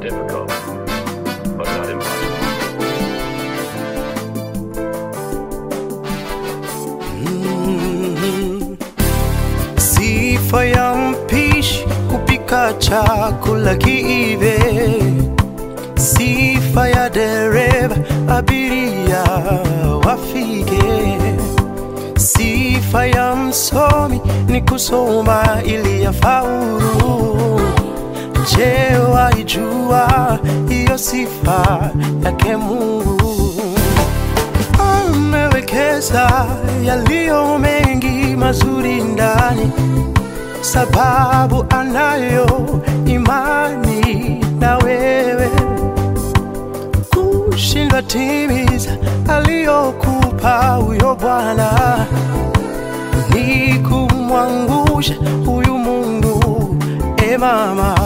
difficult, but not impossible. Sifa ya mpishi kupika chakula kiive, sifa ya dereva abiria wafike, sifa ya msomi ni kusoma ili yafaulu. Je, waijua hiyo sifa yake Mungu? Amewekeza yaliyo mengi mazuri ndani, sababu anayo imani na wewe. Kushindwa timiza aliyokupa huyo Bwana, ni kumwangusha huyu Mungu. Mama,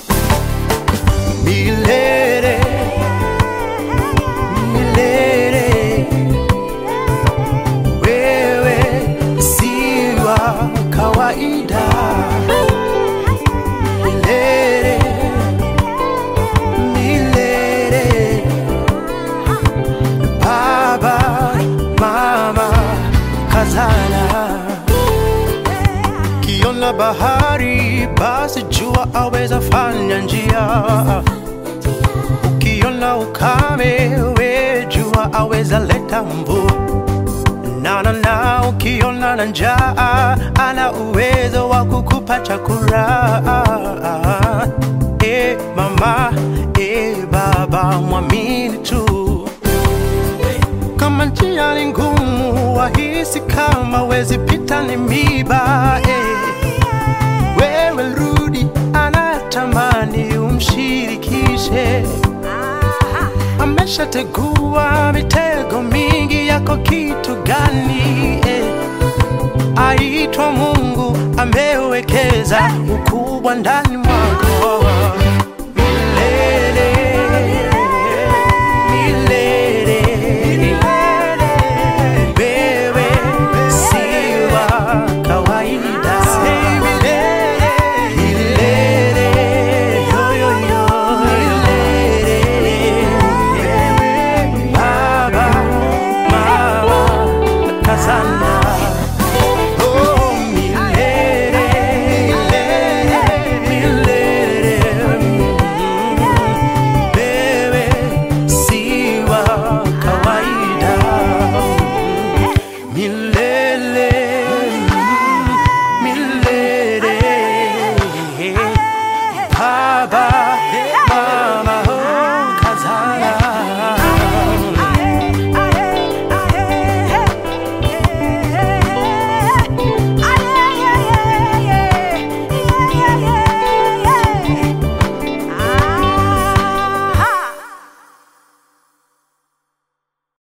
milele milele wewe si wa kawaida. Milele milele baba mama kazana. Kiona bahari basi jua aweza fanya njia, ukiona ukame we jua aweza leta mvua. Na ukiona na njaa ana uwezo wa kukupa chakula. Mama, baba mwamini tu. Kama njia ni ngumu wahisi kama wezi pita ni miba, wewe rudi, anatamani umshirikishe. Ameshategua mitego mingi, yako kitu gani? Aitwa Mungu amewekeza ukubwa ndani mwako.